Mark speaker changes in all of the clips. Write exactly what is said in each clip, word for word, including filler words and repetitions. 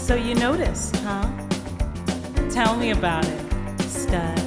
Speaker 1: So you noticed, huh? Tell me about it, stud.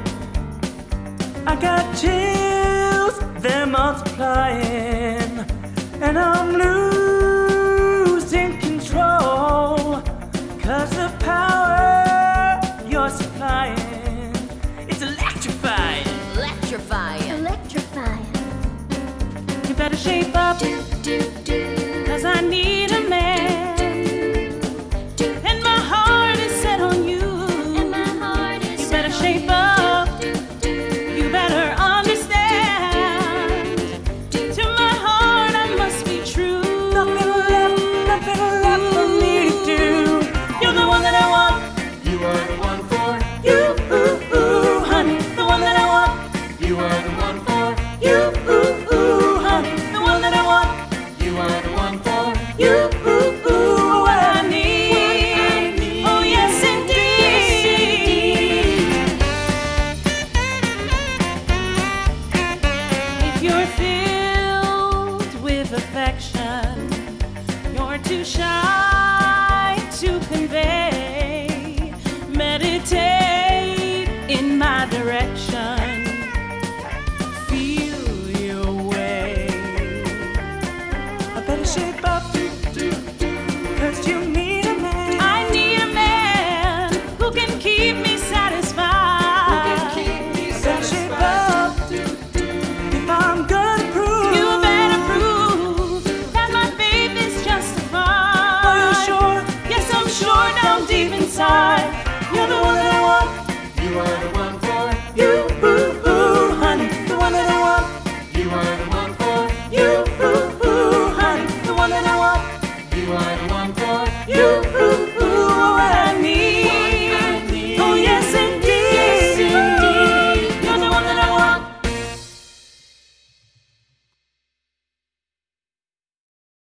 Speaker 2: I got chills, they're multiplying, and I'm losing control, 'cause the power you're supplying, it's electrifying.
Speaker 3: Electrifying.
Speaker 4: Electrifying.
Speaker 1: You better shape up,
Speaker 4: Do, do, do.
Speaker 1: 'cause I need a man. And my heart is set on you.
Speaker 4: And my heart is
Speaker 1: You better
Speaker 4: set on
Speaker 1: shape
Speaker 4: you.
Speaker 1: up.
Speaker 4: Do, do,
Speaker 1: You better understand. To my heart, I must be true.
Speaker 2: Nothing left, nothing left for me to do.
Speaker 1: You're the one that I want.
Speaker 2: You are the one for
Speaker 1: You, ooh, ooh, honey. The one that I want.
Speaker 2: you are the one for
Speaker 1: You, ooh, ooh, honey. The one that I want.
Speaker 2: you are the one for
Speaker 1: You, ooh, ooh, what I need. Oh, yes, indeed. If you're filled with affection, you're too shy